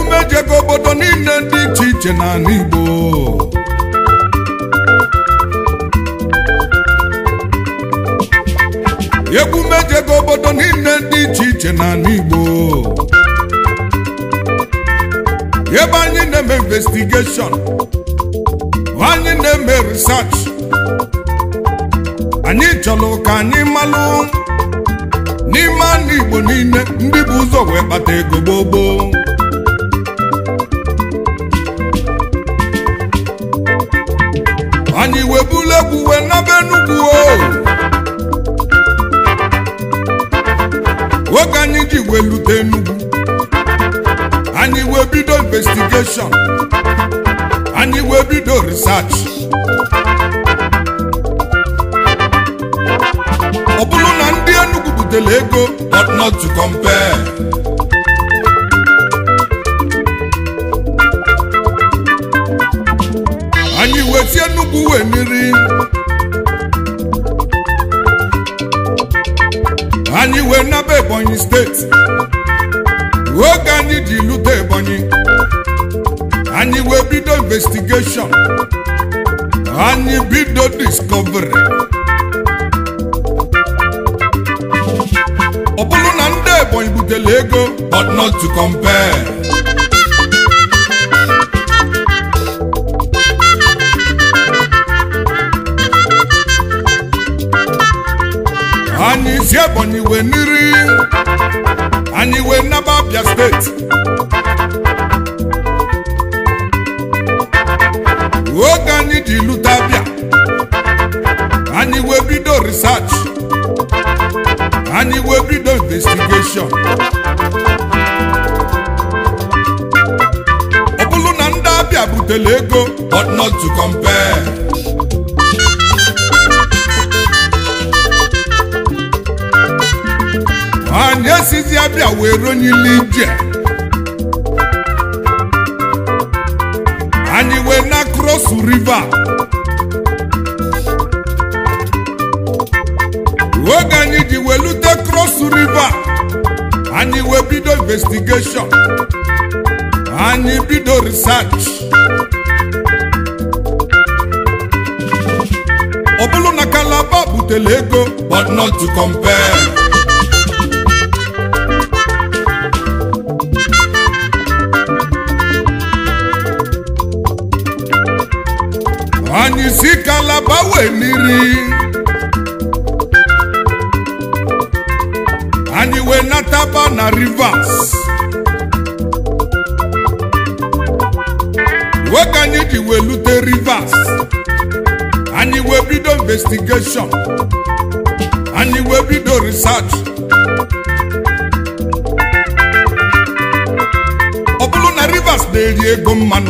mejego obodo niile dị iche iche n'ala Igbo egwu mejego obodo niile dị iche iche n'ala Igbo ebe anyị na-eme investigation anyị na-eme research anyị chọrọ ka anyị malụ n'ime ala Igbo niile ndị bụ ụzọ wee kpata ego gbogbo anyị wee bulu egwu wee naba Enugu oge anyị ji wee lute Enugu anyị wee bido investigation anyị wee bido research ọ bụrụ na ndị Enugu butere ego but not to compare anyị wee si Enugu wee niri anyị wee naba Ebonyi steeti oge anyị ji lute Ebonyi anyị wee bido investigation anyị bido discovery ọ bụrụ na ndị Ebonyi butere ego but not to compare anyị si Ebonyi wee niri anyị wee naba Abia steeti oge anyị ji lute Abia anyị wee bido research anyị wee bido investigation ọ bụrụ na ndị Abia butere ego but not to compare anyị esizi Abia wee ronyili ije anyị wee na cross river oge anyị ji wee lute cross river anyị wee bido investigation anyị bido research ọ bụrụ na Calabar butere ego but not to compare anyị si Calabar wee niri anyị wee nataba na Rivers oge anyị ji wee lute Rivers anyị wee bido investigation anyị wee bido research ọ bụrụ na Rivers na-eri ego mmanụ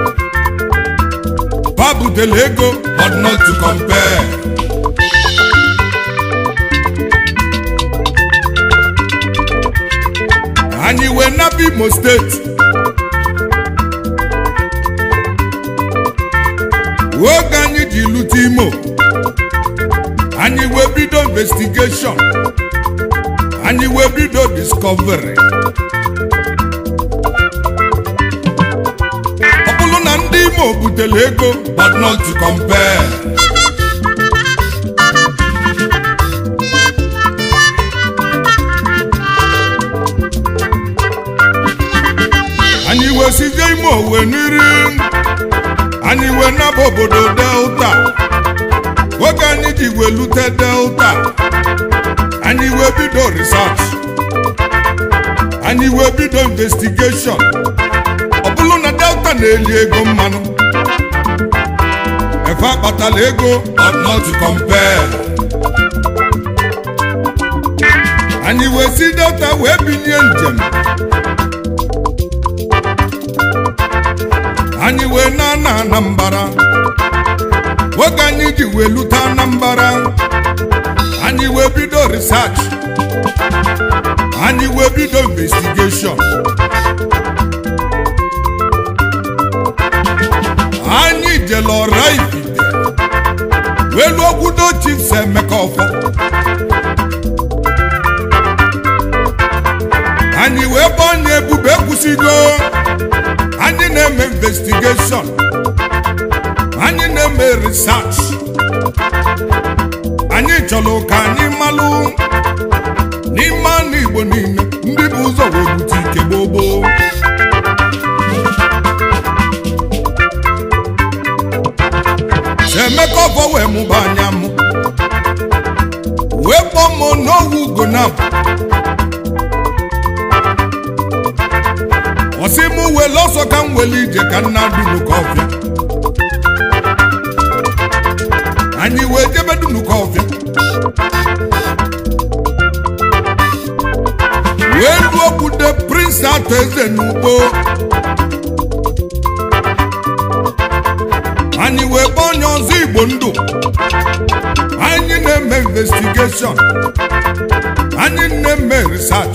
butere ego but not to compare anyị wee naba Imo steeti oge anyị ji lute Imo anyị wee bido investigation anyị wee bido discovery ọ bụrụ na ndị Imo butere ego but not to compare anyị wee sizie Imo wee niri anyị wee naba obodo Delta oge anyị ji wee lute Delta anyị wee bido research anyị wee bido investigation ọ bụrụ na Delta na-eli ego mmanụ efe akpatala ego but not to compare anyị wee si Delta wee binye njem anyị wee na Anambra oge anyị ji wee lute Anambra anyị wee bido research anyị wee bido investigation anyị jele Oraifite wee lụọ okwudo Chief Emeka Ọfọ anyị wee gbanye Ebube kwụsịgo anyị na-eme investigation anyị na-eme research anyị chọrọ ka anyị malụ n'ime anụ Igbo niile ndị bụ ụzọ wee bute ike gbogbo Emeka ọfọ wee mụba anya mụ wee kpọọ m n'owu Ugonab ọsị mụ wele ọsọ ka m wele ije ka nna Dunuka ọfịa anyị wee jebe Dunuka ọfịa wee ruo kwude Prince Atọ Eze n'ugbo anyị wee kpọọ onye ọzọ Igbo ndụ anyị na-eme investigation anyị na-eme research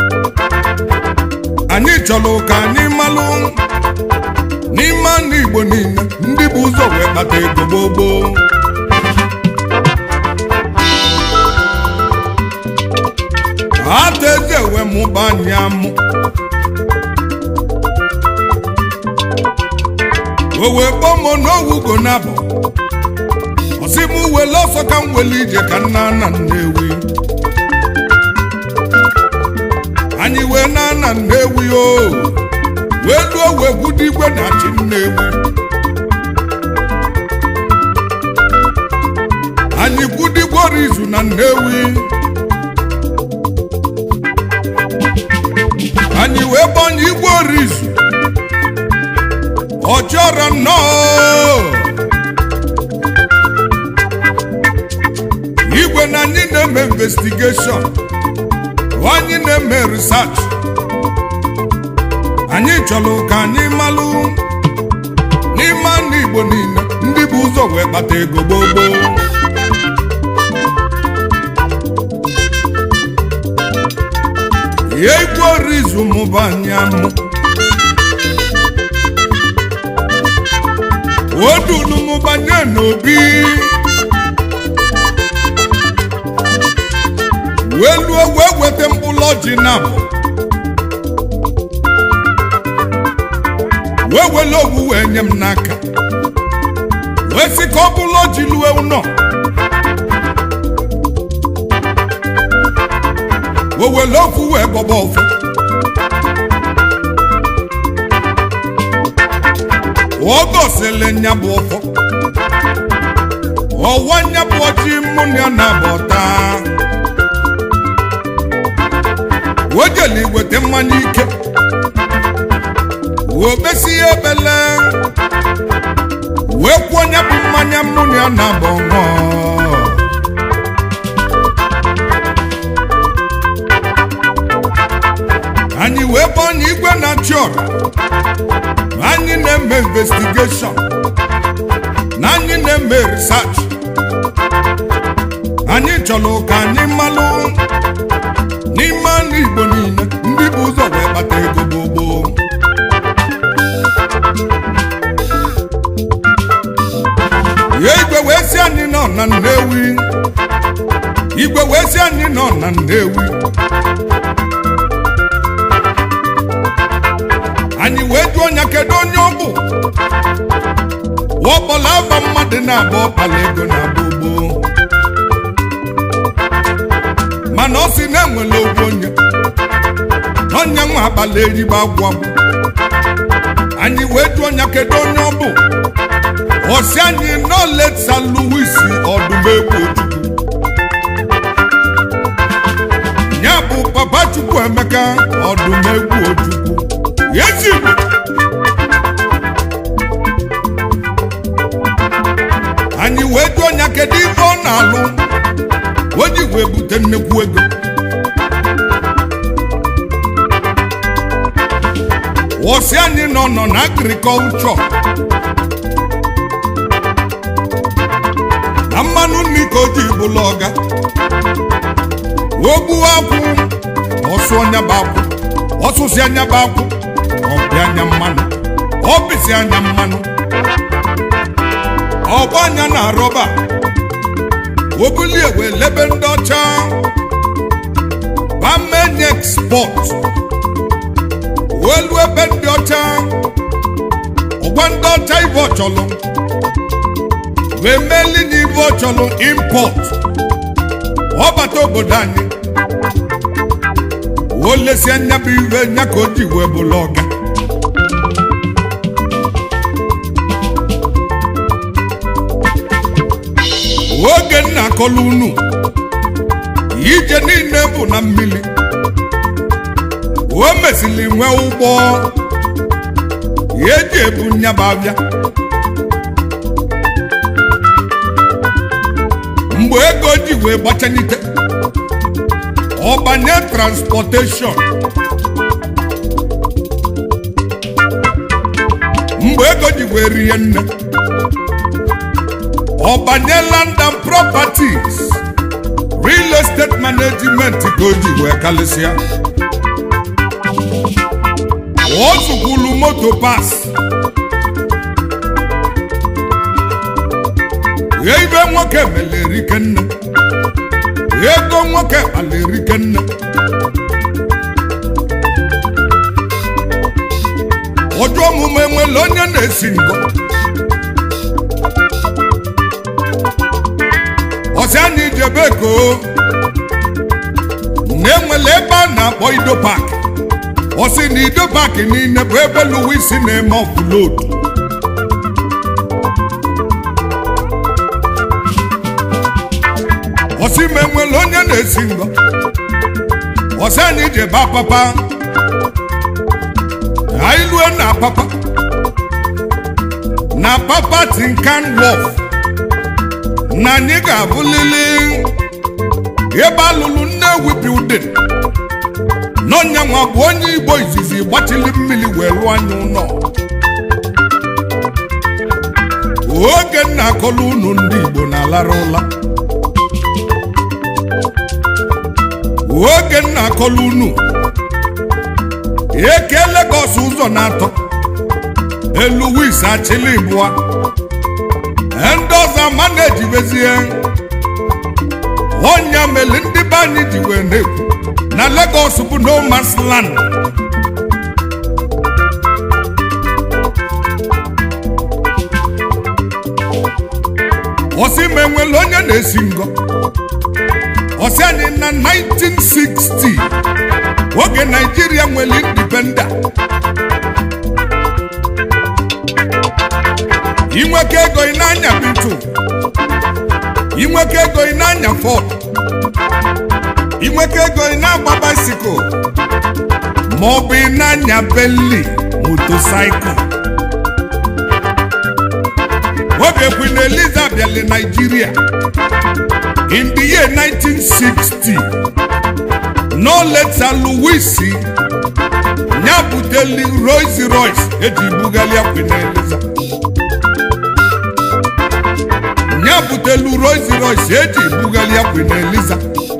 anyị chọrọ ka anyị malụ n'ime anụ Igbo niile ndị bụ ụzọ wee kpata ego gbogbo Atọ Eze wee mụba anyị amụ o wee kpọọ m n'owu Ugonab ọsị m wele ọsọ ka m wele ije ka nna Nnewi anyị wee na Nnewi o wee luo wee gwudo igwe na chi Nnewi anyị gwudo igwe Orizu na Nnewi anyị wee gbanye igwe Orizu ọ chọrọ nnọọ igwe na anyị na-eme investigation anyị na-eme research anyị chọrọ ka anyị malụ n'ime anụ Igbo niile ndị bụ ụzọ wee kpata ego gbogbo ihe igwe Orizu mụba anyị amụ odulu m banye n'obi wee luo wee weta mkpụrụ ọjị nabụ wee wele owu wee nye m n'aka wee sị ka ọ bụrụ ọjị lue ụnọ wee wele ofu wee gbọba ofu ọ gosili nya bụ ọfọ ọwa nya bụ ọjị mụ na na-abọta wejeli weta mmanya ike wee besi ya ebele wee kwuo nya bụ mmanya mụ na na-abọ ṅụọ anyị wee banye igwe na-achị ọra anyị na-eme investigation na anyị na-eme research anyị chọrọ ka anyị malụ n'ime anụ Igbo niile ndị bụ ụzọ wee kpata ego gbogbo ya igwe wee si anyị nọ na Nnewi igwe wee si anyị nọ na Nnewi anyị wee jụọ nya kedu onye ọ bụ ọkpọla aba mmadụ na-agba ọkpala ego na gbogbo mana ọ sị na-enwele ogwu onye nwa akpala erigbo agwụ anyị wee jụọ nya kedu onye ọ bụ ọ sị anyị nọ let St. Louis Ọdụmegwu Ojukwu ya bụ Papa Chukwuemeka Ọdụmegwu Ojukwu yesi anyị wee jụọ nya kedu ife ọ na-alụ o ji wee bute nnekwu ego ọsị anyị nọ na agrikọlchọ na mmanụ nri ka o ji bụla ọga ogbu akwụ ọsụ ọnya bụ akwụ ọsụsị anya bụ akwụ ọbịa anya mmanụ ọbịsị anya mmanụ ọgba anya na rọba obulie wee lebe ndị ọcha bamenye export olu ebe ndị ọcha ọgwa ndị ọcha ibe ọchọlụ wee meli na ibe ọchọlụ import ọbata obodo anyị olesi anya bụ iwe nya ka o ji wee bụlụ ọga oge nna akọlụ unu ije niile bụ na mmiri o mesili nwe ụgbọ eji ebu nyaba abịa mgbe ego ji wee gbachanite ọbanye transportation mgbe ego ji wee rie nne ọbanye land and properties real estate management ka o ji wee kalịsịa o zukwulu moto pass ibe nwoke melerike nne ego nwoke alerike nne ọjọ omume nwere onye na-esi ngo ọsị anyị jebe ko na-enwele ebe a na-akpọ Ido Park ọsị na Ido Park niile bụ ebe Louis na-eme offload ọsị ma enwele onye na-esi ngo ọsị anyị jebe Apapa anyị lue na Apapa Tinkan Wharf na anyị ga-abụlili ebe alụlụ Nnewi building n'ọnyanwa bụ onye Igbo izizi gbachili mmiri wee lụọ anya ụlọ oge nna akọlụ unu ndị Igbo na-alara ụla oge nna akọlụ unu eke Lagos ụzọ na-atọ Louis achịlị bụa ndị ọzọ ama na-ejibezie ọnya meli ndị be anyị ji wee na-ekwu na Lagos bụ no man's land ọsị ma enwere onye na-esi ngo ọsị anyị na 1960 oge Nigeria nwere independent inweke ego ị na-anya bitu inweke ego ị na-anya Ford inweke ego ị na-agba bicycle ma ọ bụ ị na-anya Bentley motorcycle oge Queen Eliza bịala Nigeria in the year 1960 no later Louis nya buteli Rolls Royce eji bugalia Queen Eliza nya butelu Rolls Royce eji bugalia Queen Eliza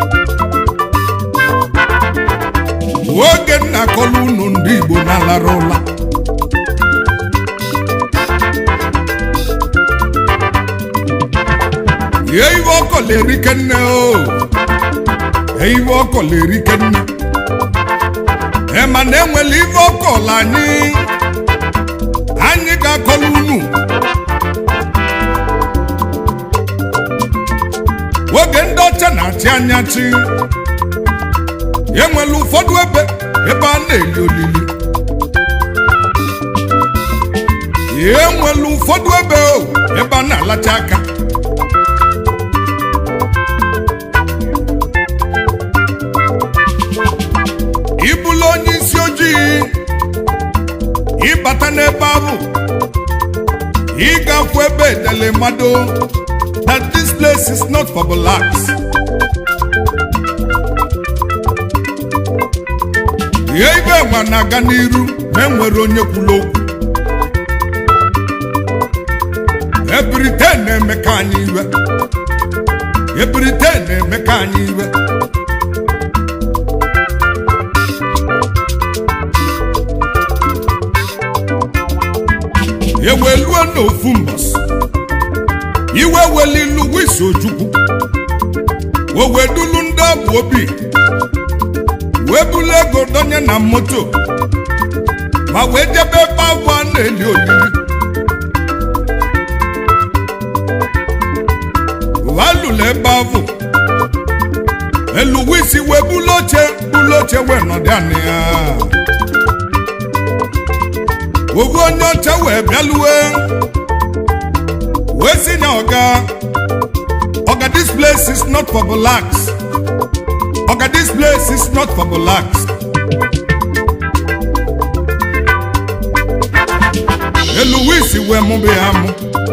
oge nna akọlụ unu ndị Igbo na-alara ụla iwe ọkọ lerike nne iwe ọkọ lerike nne ma na enwere iwe ọkọ la anyị ga-akọlụ unu oge ndị ọcha na-achị anya chi enwere ụfọdụ ebe a na-eli olili enwere ụfọdụ ebe a na-alacha aka ibulu onye isi ojii ịbata n'ebe ahụ ịgafu ebe edele mmadụ that this place is not for blacks. Ihe ibe nwa na-aga n'iru ma enwere onye kwuru okwu ebirite na-eme ka anyị iwe ebirite na-eme ka anyị iwe ewelue n'ofu mbọsị iwe weli Louis Ojukwu owedulu ndị ọbụ obi wee bulu ego donye na moto ma wee jebe ebe ahụ a na-eli olili walụla ebe ahụ Eluwisi wee bulu oche wee nọdụ anị ya ogo onye ọcha wee bịaluwe wee si na ọga this place is not for blacks. Oga, this place is not for blacks. Eluwisi wee mụbe ya mụ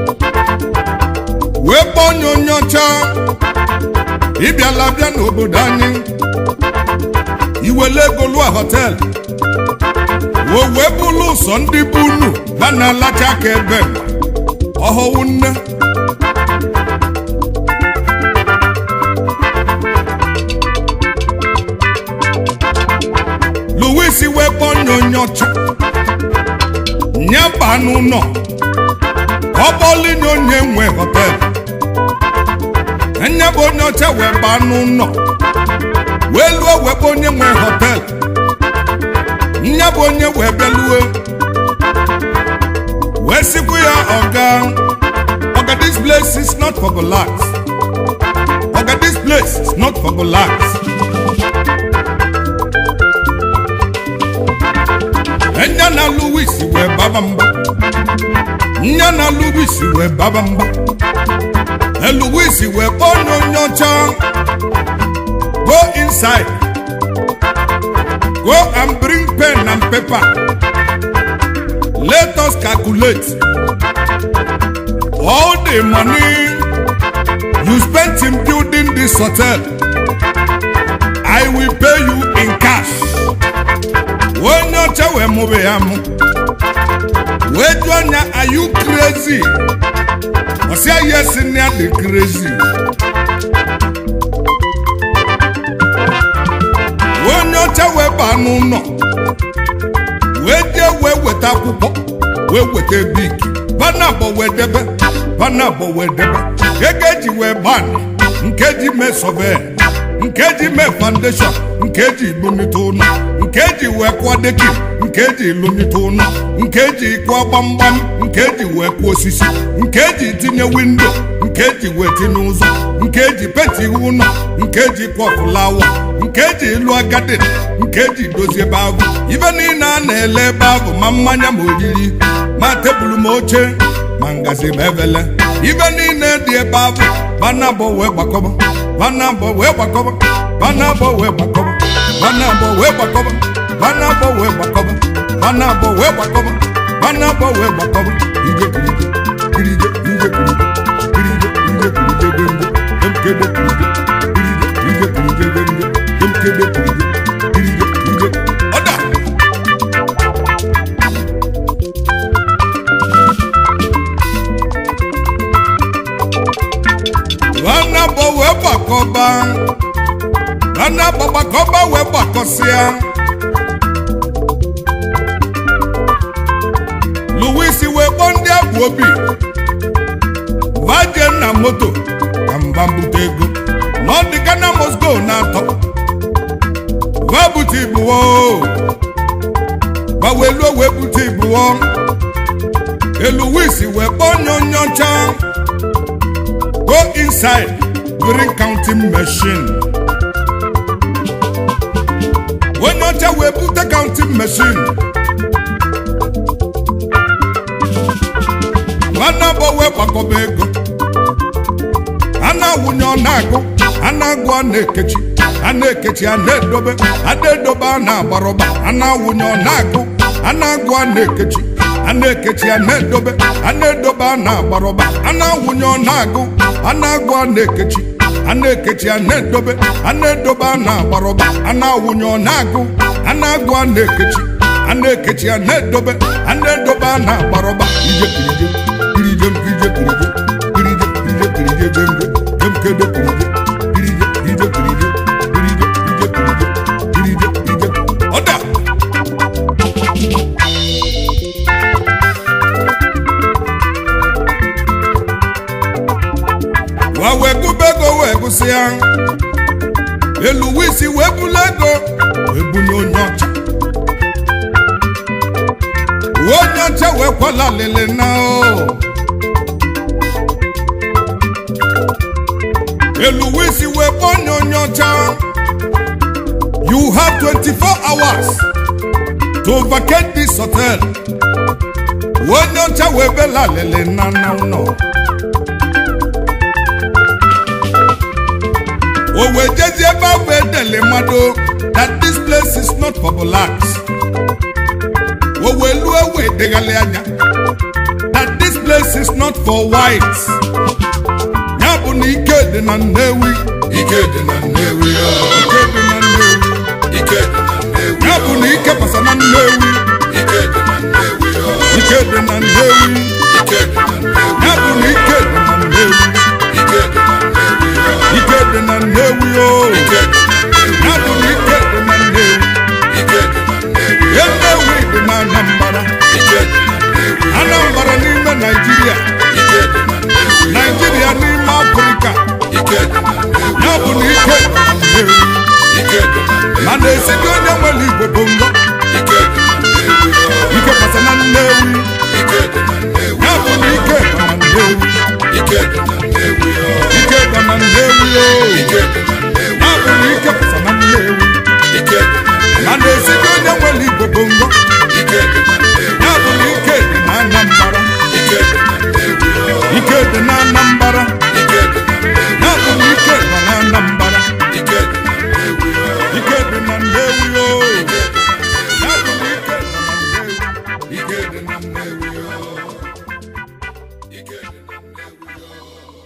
wee kpọọ onye ọcha ịbịala bịa n'obodo anyị iwele ego lụọ họtel wee bụlụ ụsọ ndị bụ unu ba na-alacha aka ebe ọhụụ nne Luwisi wee kpọọ onye ọcha nyaba n'ụlọ ọ bụlụ na onye nwe họtel nyaba onye ọcha wee baa n'ụlọ wee lụọ wee kpọọ onye nwe họtel nyaba onye wee bịaluwe wee sikwu ya ọga this place is not for blacks. Ọga this place is not for blacks. Nya na Luwisi wee baba mba nya na Luwisi wee baba mba Luwisi wee kpọọ onye ọcha go inside go and bring pen and paper let us calculate all the money you spent in building this hotel. I will pay you in cash. Onye ọcha wee mụbe ya mụ wee jụọ anya are you crazy? Ọsị ya yes na dị crazy. Onye ọcha wee baa n'ụlọ wee jee wee weta akwụkwọ wee weta biki banabọ wee debe ego eji wee gbani nke ji mee survey nke ji mee foundation nke ji lunite ụlọ nke ji wee kwụọ deki nke ji lunite ụlọ nke ji kwụọ gbamgbam nke ji wee kwụọ osisi nke ji tinye windo nke ji wee tinye ụzọ nke ji peti ụlọ nke ji kwụọ fulawa nke ji lụọ gadin nke ji dozie ebe ahụ ibe niile a na-ele ebe ahụ ma mmanya ma oriri ma tebụl ma oche ma ngazi ma ebele ibe niile dị ebe ahụ banabọ wee gbakọba banabọ wee gbakọba banabọ wee gbakọba banabọ wee gbakọba banabọ wee gbakọba banabọ wee gbakọba banabọ wee gbakọba ije kirije kirije ije kirije kirije ije kirije gende kemkede kirije kirije ije kirije gende kemkede kirije kirije ije oda banabọ wee gbakọba banabọ gbakọba wee gbakọsịa Luwisi wee kpọọ ndị abụ obi vaje na moto ka mba mbute ego na ọ dị Ghana must go na-atọ vabute ibuwo gbaweluo wee bute ibuwo Luwisi wee kpọọ onye ọcha go inside during counting machine onye ọcha wee bute counting machine banabọ wee gbakọba ego a na-awụnye ọ na-agụ a na-agụ a na-ekechi a na-ekechi a na-edobe a na-agbarọba a na-awụnye ọ na-agụ a na-agụ a na-ekechi a na-ekechi a na-edobe a na-agbarọba a na-awụnye ọ na-agụ a na-agụ a na-ekechi a na-ekechi a na-edobe a na-agbarọba a na-awụnye ọ na-agụ a na-agụ a na-ekechi a na-ekechi a na-edobe a na-agbarọba ije kirije kirije kirije kirije kirije kirije kirije genge kemkede kirije kirije kirije kirije kirije kirije kirije kirije oda wa wee gụbego wee gụsịa Luwisi wee bulu ego wee bunye onye ọcha ọcha wekwala lele na o Eluwisi wekwa onye ọcha. You have 24 hours to vacate this hotel. Onye ọcha webela lele na no. Owe jeje ba wedele mado that this place is not for blacks. Owe luwe degale anya that this place is not for whites. Nyabu ni ike de na Nnewi, ike de na Nnewi, ike de na Nnewi, ike de na Nnewi. Nyabu ni ike pasa na Nnewi, ike de na Nnewi, ike de na Nnewi, ike de na Nnewi. Nyabu ni ike de na Nnewi, ike de na Nnewi, ike de na Nnewi, ike de na Nnewi. Nyabu ni ike de na Nnewi, ike de na Nnewi. Nnewi de na Anambra, ike de na Nnewi. Anambra n'ime Nigeria, ike de na Nnewi. Nigeria n'ime Africa, ike de na Nnewi. Nyabu ni ike de na Nnewi, ike de na Nnewi. Mana esigo onye nwere Igbo bongo, ike de na Nnewi. Ike pasa na Nnewi, ike de na Nnewi. Nyabu ni ike de na Nnewi, ike de na Nnewi. Ike de na Nnewi, ike de na Nnewi. Nyabu ni ike pasa na Nnewi, ike de na Nnewi. Mana esigo onye nwere Igbo bongo, ike de na Nnewi. Nyabu ni ike de na Anambra, ike de na Nnewi. Ike de na Anambra, ike de na Nnewi. Nyabu ni ike de na Anambra, ike de na Nnewi. Ike de na Nnewi, Nyabu ni ike de na Nnewi, ike de na Nnewi, ike de na Nnewi.